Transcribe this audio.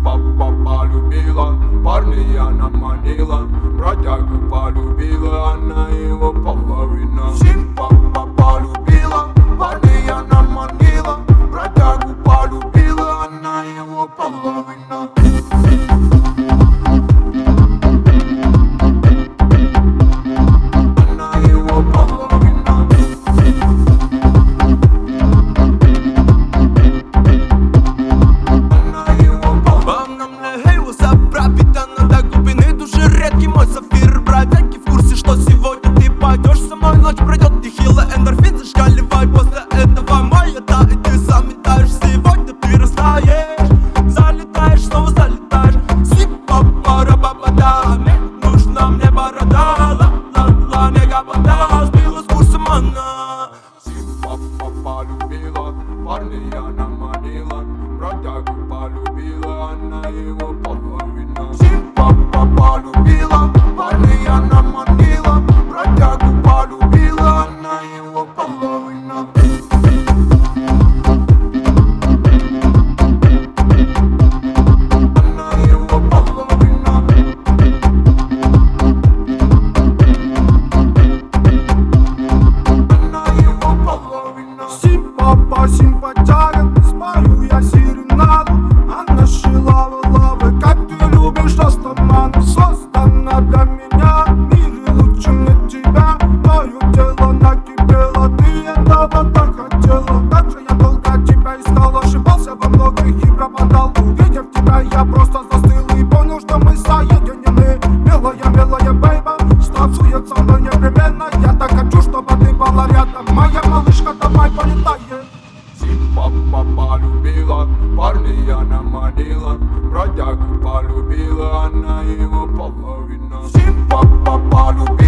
папа полюбила, парня она манила, бродягу полюбила, она его половина. Сим папа полюбила, парня она манила, бродягу полюбила, она его половина. Мой сафир, бродяги в курсе, что сегодня ты пойдешь со мной. Ночь пройдет нехило, эндорфин зашкаливай. После этого мой это и ты сам метаешь. Сегодня ты растаешь, залетаешь, снова залетаешь. Сип-папа-ра-ба-ба-да, нужна мне борода. Ла-ла-ла, мега-вода, сбила с курсом она. Сип-папа полюбила, парня она манила, бродягу полюбила, она его половина. Сип-папа полюбила, парня она манила, бродягу полюбила, она его половина. Она его половина. Она его половина. Симпапа, симпатяга, спою я серенаду. Она шила лавы, как ты любишь растаману. Создана для меня, в мире лучше нет тебя. Твое тело накипело, ты этого так хотела. Как же я долго тебя искал, ошибался во многих и пропадал. Увидев тебя, я просто застыл и понял, что мы соединены. Милая, милая бейба, станцует со мной непременно. Я так хочу, чтобы ты была рядом. Моя малышка, давай полетаем. Сип-папа полюбила, парня она манила, бродягу полюбила, она его половина. Сип-папа полюбила.